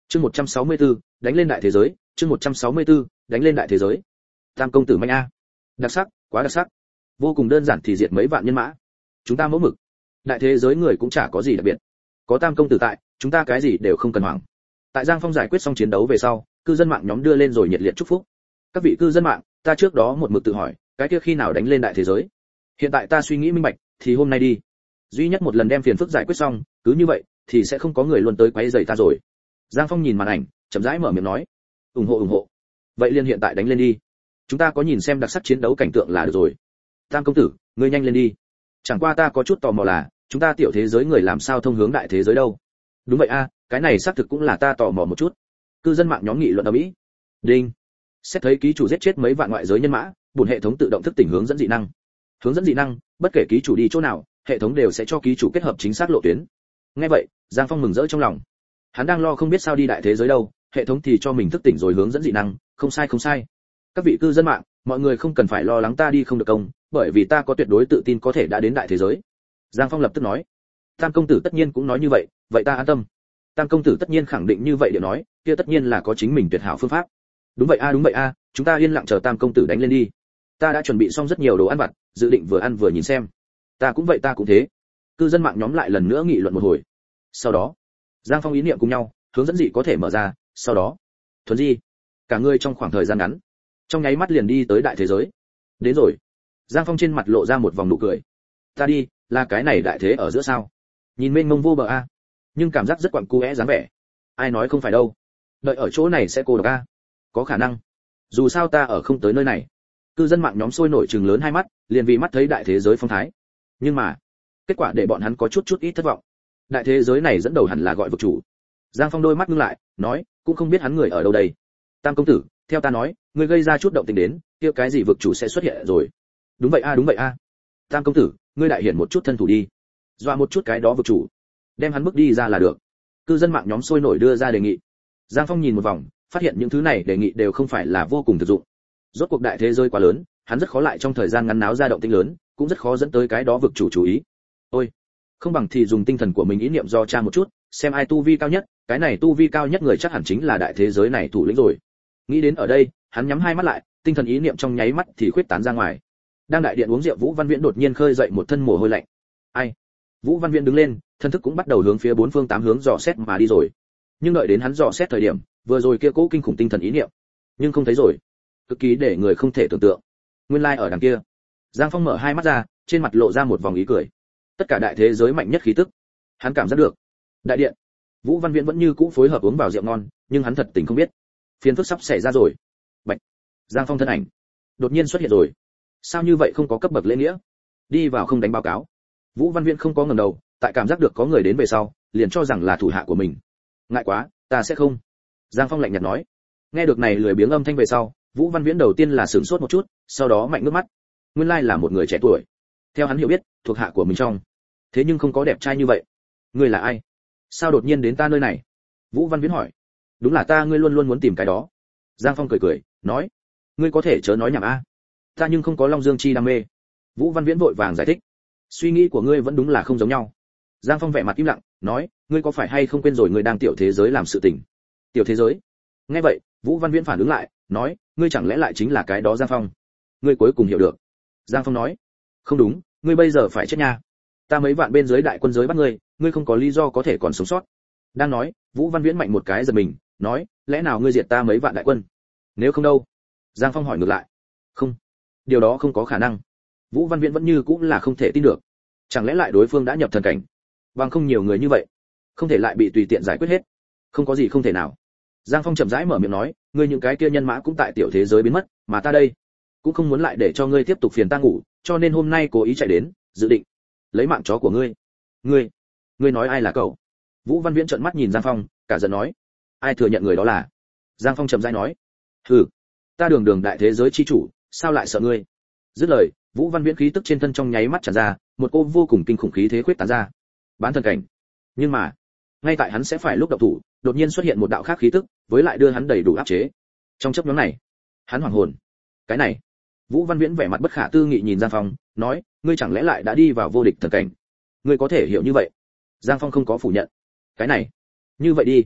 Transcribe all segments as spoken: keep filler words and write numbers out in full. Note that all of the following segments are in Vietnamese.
Chương một trăm sáu mươi tư, đánh lên đại thế giới, chương một trăm sáu mươi tư, đánh lên đại thế giới. Tam công tử manh a. Đặc sắc, quá đặc sắc. Vô cùng đơn giản thì diệt mấy vạn nhân mã. Chúng ta mẫu mực. Đại thế giới người cũng chả có gì đặc biệt. Có Tam công tử tại, chúng ta cái gì đều không cần hoảng. Tại Giang Phong giải quyết xong chiến đấu về sau, cư dân mạng nhóm đưa lên rồi nhiệt liệt chúc phúc. Các vị cư dân mạng, ta trước đó một mực tự hỏi, cái kia khi nào đánh lên đại thế giới? Hiện tại ta suy nghĩ minh bạch, thì hôm nay đi. Duy nhất một lần đem phiền phức giải quyết xong, cứ như vậy thì sẽ không có người luôn tới quấy rầy ta rồi. Giang Phong nhìn màn ảnh, chậm rãi mở miệng nói, ủng hộ ủng hộ. Vậy liền hiện tại đánh lên đi. Chúng ta có nhìn xem đặc sắc chiến đấu cảnh tượng là được rồi. Tam công tử, ngươi nhanh lên đi. Chẳng qua ta có chút tò mò là, chúng ta tiểu thế giới người làm sao thông hướng đại thế giới đâu? Đúng vậy a, cái này xác thực cũng là ta tò mò một chút. Cư dân mạng nhóm nghị luận ầm ĩ. Đinh. Xét thấy ký chủ giết chết mấy vạn ngoại giới nhân mã, bổn hệ thống tự động thức tỉnh hướng dẫn dị năng. Hướng dẫn dị năng, bất kể ký chủ đi chỗ nào, hệ thống đều sẽ cho ký chủ kết hợp chính xác lộ tuyến. Nghe vậy, Giang Phong mừng rỡ trong lòng. Hắn đang lo không biết sao đi đại thế giới đâu, hệ thống thì cho mình thức tỉnh rồi hướng dẫn dị năng, không sai không sai. Các vị cư dân mạng, mọi người không cần phải lo lắng ta đi không được công, bởi vì ta có tuyệt đối tự tin có thể đã đến đại thế giới. Giang Phong lập tức nói. Tam công tử tất nhiên cũng nói như vậy, vậy ta an tâm. Tam công tử tất nhiên khẳng định như vậy để nói, kia tất nhiên là có chính mình tuyệt hảo phương pháp. Đúng vậy a đúng vậy a, chúng ta yên lặng chờ Tam công tử đánh lên đi. Ta đã chuẩn bị xong rất nhiều đồ ăn vặt, dự định vừa ăn vừa nhìn xem. Ta cũng vậy ta cũng thế. Cư dân mạng nhóm lại lần nữa nghị luận một hồi. Sau đó, Giang Phong ý niệm cùng nhau, hướng dẫn dị có thể mở ra, sau đó, thuần di, cả người trong khoảng thời gian ngắn, trong nháy mắt liền đi tới đại thế giới. Đến rồi. Giang Phong trên mặt lộ ra một vòng nụ cười. Ta đi, là cái này đại thế ở giữa sao? Nhìn mênh mông vô bờ a, nhưng cảm giác rất quặn cu é dáng vẻ. Ai nói không phải đâu. Đợi ở chỗ này sẽ cô độc a. Có khả năng. Dù sao ta ở không tới nơi này. Cư dân mạng nhóm sôi nổi trừng lớn hai mắt, liền vì mắt thấy đại thế giới phong thái. Nhưng mà, kết quả để bọn hắn có chút chút ít thất vọng. Đại thế giới này dẫn đầu hẳn là gọi vực chủ. Giang Phong đôi mắt ngưng lại, nói, cũng không biết hắn người ở đâu đây. Tam công tử, theo ta nói, ngươi gây ra chút động tình đến, kia cái gì vực chủ sẽ xuất hiện rồi. Đúng vậy a, đúng vậy a. Tam công tử, ngươi đại hiển một chút thân thủ đi, dọa một chút cái đó vực chủ, đem hắn bước đi ra là được. Cư dân mạng nhóm sôi nổi đưa ra đề nghị. Giang Phong nhìn một vòng, phát hiện những thứ này đề nghị đều không phải là vô cùng thực dụng. Rốt cuộc đại thế giới quá lớn, hắn rất khó lại trong thời gian ngắn náo ra động tĩnh lớn, cũng rất khó dẫn tới cái đó vực chủ chú ý. Ôi, không bằng thì dùng tinh thần của mình ý niệm do tra một chút, xem ai tu vi cao nhất, cái này tu vi cao nhất người chắc hẳn chính là đại thế giới này thủ lĩnh rồi. Nghĩ đến ở đây, hắn nhắm hai mắt lại, tinh thần ý niệm trong nháy mắt thì khuyết tán ra ngoài. Đang đại điện uống rượu Vũ Văn Viễn đột nhiên khơi dậy một thân mồ hôi lạnh. Ai? Vũ Văn Viễn đứng lên, thân thức cũng bắt đầu hướng phía bốn phương tám hướng dò xét mà đi rồi. Nhưng đợi đến hắn dò xét thời điểm, vừa rồi kia cố kinh khủng tinh thần ý niệm, nhưng không thấy rồi. Cực kỳ để người không thể tưởng tượng. Nguyên lai like ở đằng kia. Giang Phong mở hai mắt ra, trên mặt lộ ra một vòng ý cười. Tất cả đại thế giới mạnh nhất khí tức, hắn cảm giác được. Đại điện, Vũ Văn Viễn vẫn như cũ phối hợp uống vào rượu ngon, nhưng hắn thật tình không biết, phiền phức sắp xảy ra rồi. Bạch. Giang Phong thân ảnh đột nhiên xuất hiện rồi. Sao như vậy không có cấp bậc lễ nghĩa? Đi vào không đánh báo cáo. Vũ Văn Viễn không có ngẩng đầu, tại cảm giác được có người đến về sau, liền cho rằng là thủ hạ của mình. Ngại quá, ta sẽ không. Giang Phong lạnh nhạt nói. Nghe được này lười biếng âm thanh về sau, Vũ Văn Viễn đầu tiên là sửng sốt một chút, sau đó mạnh nước mắt. Nguyên lai là một người trẻ tuổi. Theo hắn hiểu biết, thuộc hạ của mình trong. Thế nhưng không có đẹp trai như vậy. Ngươi là ai? Sao đột nhiên đến ta nơi này? Vũ Văn Viễn hỏi. Đúng là ta, ngươi luôn luôn muốn tìm cái đó. Giang Phong cười cười, nói. Ngươi có thể chớ nói nhảm a. Ta nhưng không có Long Dương chi đam mê. Vũ Văn Viễn vội vàng giải thích. Suy nghĩ của ngươi vẫn đúng là không giống nhau. Giang Phong vẻ mặt im lặng, nói, ngươi có phải hay không quên rồi ngươi đang tiểu thế giới làm sự tình? Tiểu thế giới? Nghe vậy, Vũ Văn Viễn phản ứng lại, nói, ngươi chẳng lẽ lại chính là cái đó Giang Phong? Ngươi cuối cùng hiểu được. Giang Phong nói, không đúng, ngươi bây giờ phải chết nha. Ta mấy vạn bên dưới đại quân giới bắt ngươi, ngươi không có lý do có thể còn sống sót. Đang nói, Vũ Văn Viễn mạnh một cái giật mình, nói, lẽ nào ngươi diệt ta mấy vạn đại quân? Nếu không đâu? Giang Phong hỏi ngược lại. Không, điều đó không có khả năng. Vũ Văn Viễn vẫn như cũng là không thể tin được. Chẳng lẽ lại đối phương đã nhập thần cảnh? Bằng không nhiều người như vậy, không thể lại bị tùy tiện giải quyết hết. Không có gì không thể nào. Giang Phong chậm rãi mở miệng nói, ngươi những cái kia nhân mã cũng tại tiểu thế giới biến mất, mà ta đây cũng không muốn lại để cho ngươi tiếp tục phiền ta ngủ, cho nên hôm nay cố ý chạy đến, dự định lấy mạng chó của ngươi. Ngươi, ngươi nói ai là cậu? Vũ Văn Viễn trợn mắt nhìn Giang Phong, cả giận nói, ai thừa nhận người đó là? Giang Phong chậm rãi nói, hừ, ta đường đường đại thế giới chi chủ, sao lại sợ ngươi? Dứt lời, Vũ Văn Viễn khí tức trên thân trong nháy mắt tràn ra, một cô vô cùng kinh khủng khí thế khuyết tán ra. Bán thần cảnh. Nhưng mà, ngay tại hắn sẽ phải lúc động thủ, đột nhiên xuất hiện một đạo khác khí tức, với lại đưa hắn đầy đủ áp chế. Trong chớp nhoáng này, hắn hoảng hồn. Cái này, Vũ Văn Viễn vẻ mặt bất khả tư nghị nhìn Giang Phong, nói, ngươi chẳng lẽ lại đã đi vào vô địch thần cảnh? Ngươi có thể hiểu như vậy? Giang Phong không có phủ nhận. Cái này, như vậy đi,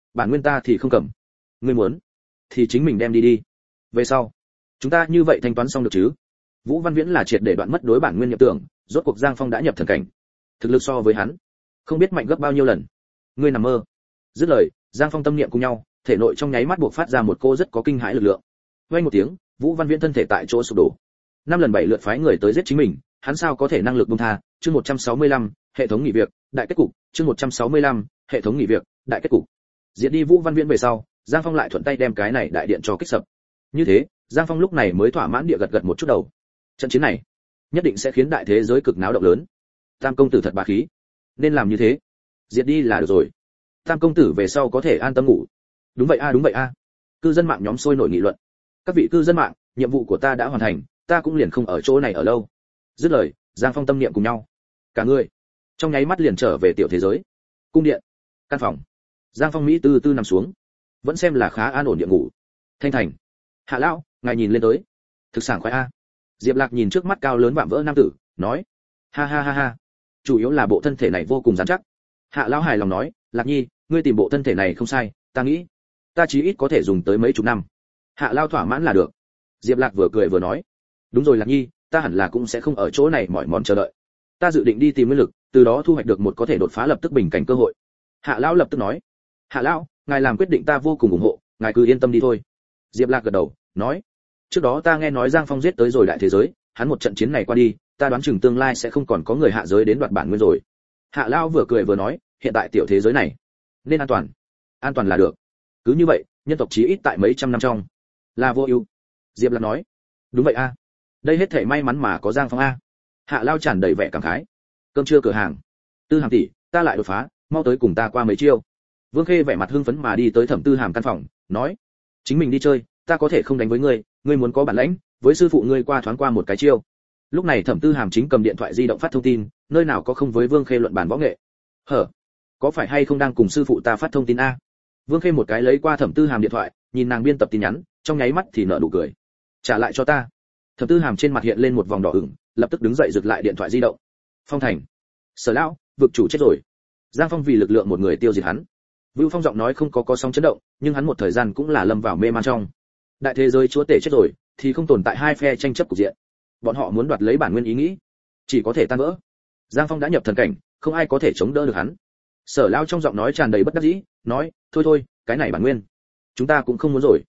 bản nguyên ta thì không cầm. Ngươi muốn thì chính mình đem đi đi. Về sau, chúng ta như vậy thanh toán xong được chứ? Vũ Văn Viễn là triệt để đoạn mất đối bản nguyên nhập tưởng, rốt cuộc Giang Phong đã nhập thần cảnh. Thực lực so với hắn, không biết mạnh gấp bao nhiêu lần. Ngươi nằm mơ. Dứt lời, Giang Phong tâm niệm cùng nhau, thể nội trong nháy mắt buộc phát ra một cô rất có kinh hãi lực lượng. Vang một tiếng, Vũ Văn Viễn thân thể tại chỗ sụp đổ. Năm lần bảy lượt phái người tới giết chính mình, hắn sao có thể năng lực buông tha? Chương một trăm sáu mươi lăm, hệ thống nghỉ việc, đại kết cục. Chương một trăm sáu mươi lăm, hệ thống nghỉ việc, đại kết cục. Diệt đi Vũ Văn Viễn về sau, Giang Phong lại thuận tay đem cái này đại điện cho kích sập. Như thế, Giang Phong lúc này mới thỏa mãn địa gật gật một chút đầu. Trận chiến này, nhất định sẽ khiến đại thế giới cực náo động lớn. Tam công tử thật bá khí, nên làm như thế. Diệt đi là được rồi. Tam công tử về sau có thể an tâm ngủ. Đúng vậy a, đúng vậy a. Cư dân mạng nhóm sôi nổi nghị luận. Các vị cư dân mạng, nhiệm vụ của ta đã hoàn thành, ta cũng liền không ở chỗ này ở lâu. Dứt lời, Giang Phong tâm niệm cùng nhau, cả người trong nháy mắt liền trở về tiểu thế giới. Cung điện, căn phòng. Giang Phong mỹ tư tư nằm xuống, vẫn xem là khá an ổn địa ngủ. Thanh thành, Hạ lão, ngài nhìn lên tới, thực sảng khoái a. Diệp Lạc nhìn trước mắt cao lớn vạm vỡ nam tử, nói, ha ha ha ha, chủ yếu là bộ thân thể này vô cùng rắn chắc. Hạ lão hài lòng nói, Lạc Nhi, ngươi tìm bộ thân thể này không sai, ta nghĩ, ta chí ít có thể dùng tới mấy chục năm. Hạ lão thỏa mãn là được. Diệp Lạc vừa cười vừa nói, đúng rồi Lạc Nhi, ta hẳn là cũng sẽ không ở chỗ này mỏi mòn chờ đợi. Ta dự định đi tìm nguyên lực, từ đó thu hoạch được một có thể đột phá lập tức bình cảnh cơ hội. Hạ lão lập tức nói, Hạ lão, ngài làm quyết định ta vô cùng ủng hộ, ngài cứ yên tâm đi thôi. Diệp Lạc gật đầu, nói, trước đó ta nghe nói Giang Phong giết tới rồi đại thế giới, hắn một trận chiến này qua đi, ta đoán chừng tương lai sẽ không còn có người hạ giới đến đoạt bản nguyên rồi. Hạ lão vừa cười vừa nói, hiện tại tiểu thế giới này nên an toàn, an toàn là được. Cứ như vậy, nhân tộc chí ít tại mấy trăm năm trong là vô ưu. Diệp Lạc nói, đúng vậy a, đây hết thảy may mắn mà có Giang Phong a. Hạ lão tràn đầy vẻ cảm khái. Cơm trưa cửa hàng, Tư Hàm tỷ, ta lại đột phá, mau tới cùng ta qua mấy chiêu. Vương Khê vẻ mặt hưng phấn mà đi tới Thẩm Tư Hàm căn phòng, nói, chính mình đi chơi, ta có thể không đánh với ngươi, ngươi muốn có bản lĩnh, với sư phụ ngươi qua thoáng qua một cái chiêu. Lúc này Thẩm Tư Hàm chính cầm điện thoại di động phát thông tin, nơi nào có không với Vương Khê luận bàn võ nghệ. Hở, có phải hay không đang cùng sư phụ ta phát thông tin a? Vương Khê một cái lấy qua Thẩm Tư Hàm điện thoại, nhìn nàng biên tập tin nhắn, trong nháy mắt thì nở nụ cười. Trả lại cho ta. Thẩm Tư Hàm trên mặt hiện lên một vòng đỏ ửng, lập tức đứng dậy giật lại điện thoại di động. Phong Thành, Sở lão, vực chủ chết rồi. Giang Phong vì lực lượng một người tiêu diệt hắn. Vưu Phong giọng nói không có có sóng chấn động, nhưng hắn một thời gian cũng là lâm vào mê man trong. Đại thế giới chúa tể chết rồi, thì không tồn tại hai phe tranh chấp cục diện. Bọn họ muốn đoạt lấy bản nguyên ý nghĩ, chỉ có thể tan vỡ. Giang Phong đã nhập thần cảnh, không ai có thể chống đỡ được hắn. Sở lão trong giọng nói tràn đầy bất đắc dĩ, nói, thôi thôi, cái này bản nguyên, chúng ta cũng không muốn rồi.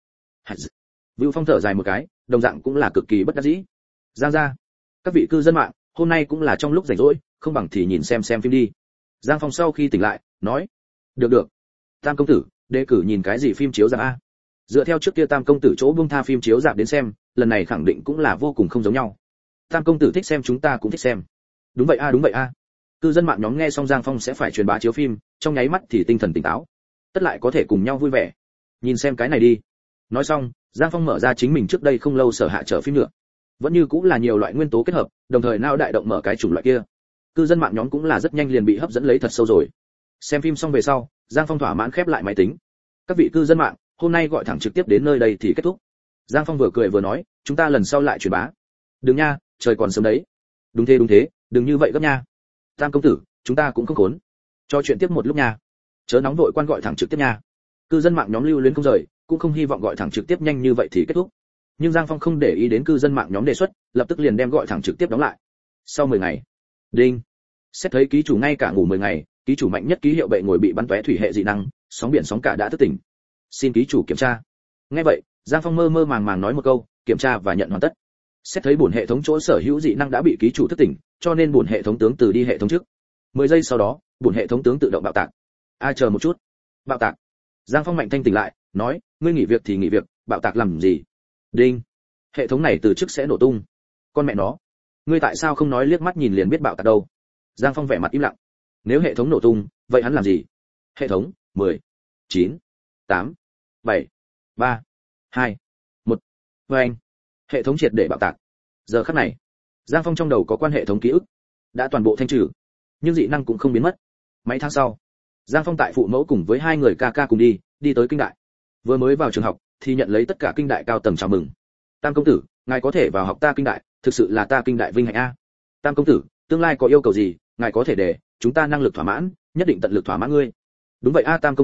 Vưu Phong thở dài một cái, đồng dạng cũng là cực kỳ bất đắc dĩ. Giang gia, các vị cư dân mạng, hôm nay cũng là trong lúc rảnh rỗi, không bằng thì nhìn xem xem phim đi. Giang Phong sau khi tỉnh lại, nói, được được. Tam công tử, đề cử nhìn cái gì phim chiếu rạp a? Dựa theo trước kia Tam công tử chỗ buông tha phim chiếu rạp đến xem, lần này khẳng định cũng là vô cùng không giống nhau. Tam công tử thích xem chúng ta cũng thích xem. Đúng vậy a, đúng vậy a. Cư dân mạng nhóm nghe xong Giang Phong sẽ phải truyền bá chiếu phim, trong nháy mắt thì tinh thần tỉnh táo, tất lại có thể cùng nhau vui vẻ. Nhìn xem cái này đi. Nói xong, Giang Phong mở ra chính mình trước đây không lâu sở hạ trở phim nữa. Vẫn như cũng là nhiều loại nguyên tố kết hợp, đồng thời não đại động mở cái chủng loại kia. Cư dân mạng nhóm cũng là rất nhanh liền bị hấp dẫn lấy thật sâu rồi. Xem phim xong về sau, Giang Phong thỏa mãn khép lại máy tính. Các vị cư dân mạng, hôm nay gọi thẳng trực tiếp đến nơi đây thì kết thúc. Giang Phong vừa cười vừa nói, chúng ta lần sau lại truyền bá. Đừng nha, trời còn sớm đấy. Đúng thế đúng thế, đừng như vậy gấp nha. Tam công tử, chúng ta cũng không khốn. Cho chuyện tiếp một lúc nha. Chớ nóng vội quan gọi thẳng trực tiếp nha. Cư dân mạng nhóm lưu luyến không rời, cũng không hy vọng gọi thẳng trực tiếp nhanh như vậy thì kết thúc. Nhưng Giang Phong không để ý đến cư dân mạng nhóm đề xuất, lập tức liền đem gọi thẳng trực tiếp đóng lại. Sau mười ngày, đinh. Xét thấy ký chủ ngay cả ngủ mười ngày, ký chủ mạnh nhất ký hiệu bệ ngồi bị bắn tóe thủy hệ dị năng, sóng biển sóng cả đã thức tỉnh. Xin ký chủ kiểm tra. Nghe vậy, Giang Phong mơ mơ màng màng nói một câu, kiểm tra và nhận hoàn tất. Xét thấy bổn hệ thống chỗ sở hữu dị năng đã bị ký chủ thức tỉnh, cho nên bổn hệ thống tướng từ đi hệ thống trước. mười giây sau đó, bổn hệ thống tướng tự động bạo tạc. A chờ một chút. Bạo tạc. Giang Phong mạnh thanh tỉnh lại, nói, ngươi nghỉ việc thì nghỉ việc, bạo tạc làm gì? Đinh. Hệ thống này từ trước sẽ nổ tung. Con mẹ nó, ngươi tại sao không nói liếc mắt nhìn liền biết bạo tạc đâu? Giang Phong vẻ mặt im lặng. Nếu hệ thống nổ tung, vậy hắn làm gì? Hệ thống, mười, chín, tám, bảy, ba, hai, một. Vâng. Hệ thống triệt để bạo tạc. Giờ khắc này, Giang Phong trong đầu có quan hệ thống ký ức đã toàn bộ thanh trừ, nhưng dị năng cũng không biến mất. Mấy tháng sau, Giang Phong tại phụ mẫu cùng với hai người ca ca cùng đi, đi tới kinh đại. Vừa mới vào trường học thì nhận lấy tất cả kinh đại cao tầng chào mừng. Tam công tử, ngài có thể vào học ta kinh đại, thực sự là ta kinh đại vinh hạnh a. Tam công tử, tương lai có yêu cầu gì, ngài có thể đề, chúng ta năng lực thỏa mãn, nhất định tận lực thỏa mãn ngươi. Đúng vậy a Tam công tử,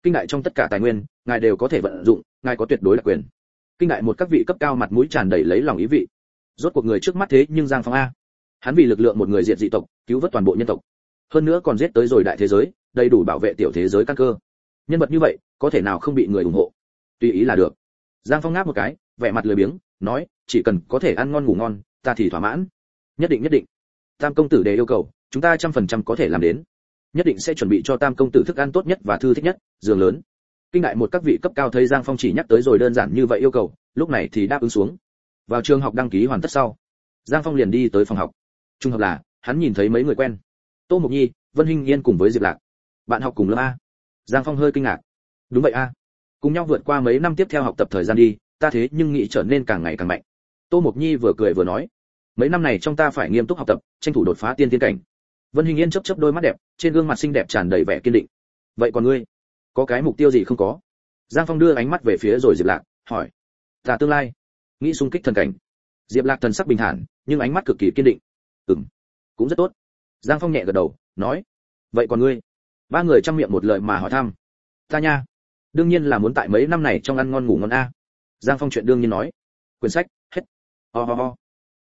kinh đại trong tất cả tài nguyên ngài đều có thể vận dụng, ngài có tuyệt đối đặc quyền. Kinh đại một các vị cấp cao mặt mũi tràn đầy lấy lòng ý vị. Rốt cuộc người trước mắt thế nhưng Giang Phong a, hắn vì lực lượng một người diệt dị tộc, cứu vớt toàn bộ nhân tộc, hơn nữa còn giết tới rồi đại thế giới, đầy đủ bảo vệ tiểu thế giới căn cơ. Nhân vật như vậy có thể nào không bị người ủng hộ? Tùy ý là được. Giang Phong ngáp một cái, vẻ mặt lười biếng, nói, chỉ cần có thể ăn ngon ngủ ngon, ta thì thỏa mãn. Nhất định nhất định. Tam công tử đề yêu cầu, chúng ta trăm phần trăm có thể làm đến. Nhất định sẽ chuẩn bị cho Tam công tử thức ăn tốt nhất và thư thích nhất, giường lớn. Kinh đại một các vị cấp cao thấy Giang Phong chỉ nhắc tới rồi đơn giản như vậy yêu cầu, lúc này thì đáp ứng xuống. Vào trường học đăng ký hoàn tất sau, Giang Phong liền đi tới phòng học. Trung hợp là, hắn nhìn thấy mấy người quen. Tô Mộc Nhi, Vân Hinh Yên cùng với Diệp Lạc. Bạn học cùng lớp a. Giang Phong hơi kinh ngạc. Đúng vậy a. Cùng nhau vượt qua mấy năm tiếp theo học tập thời gian đi, ta thế nhưng nghĩ trở nên càng ngày càng mạnh. Tô Mộc Nhi vừa cười vừa nói, mấy năm này trong ta phải nghiêm túc học tập, tranh thủ đột phá tiên tiên cảnh. Vân Hinh Yên chớp chớp đôi mắt đẹp, trên gương mặt xinh đẹp tràn đầy vẻ kiên định. Vậy còn ngươi, có cái mục tiêu gì không có? Giang Phong đưa ánh mắt về phía rồi Diệp Lạc, hỏi. Ta tương lai, nghĩ xung kích thần cảnh. Diệp Lạc thần sắc bình thản, nhưng ánh mắt cực kỳ kiên định. Ừm, cũng rất tốt. Giang Phong nhẹ gật đầu, nói. Vậy còn ngươi? Ba người trăm miệng một lời mà hỏi thăm. Ta nha, đương nhiên là muốn tại mấy năm này trong ăn ngon ngủ ngon a. Giang Phong chuyện đương nhiên nói. Quyển sách, hết. Ho ho ho.